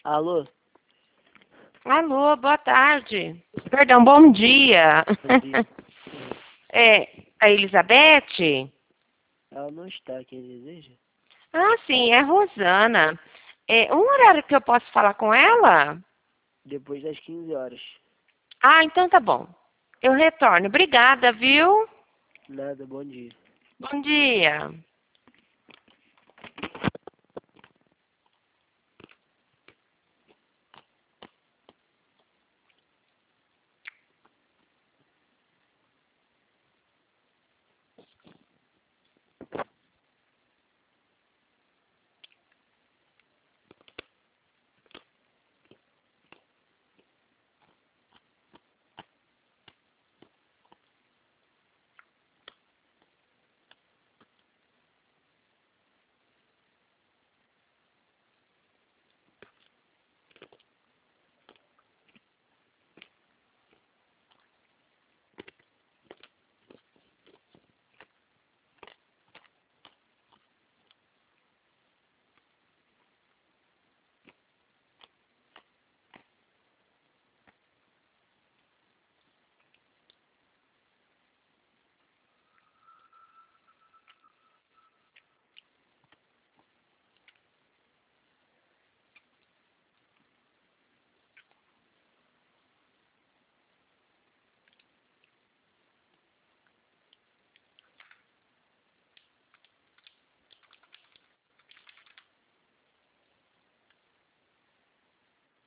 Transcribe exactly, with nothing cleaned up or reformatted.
Alô? Alô, boa tarde. Perdão, bom dia. Bom dia. É a Elizabeth? Ela não está, quem deseja? Ah, sim, é Rosana. É um horário que eu posso falar com ela? Depois das quinze horas. Ah, então tá bom. Eu retorno. Obrigada, viu? Nada, bom dia. Bom dia.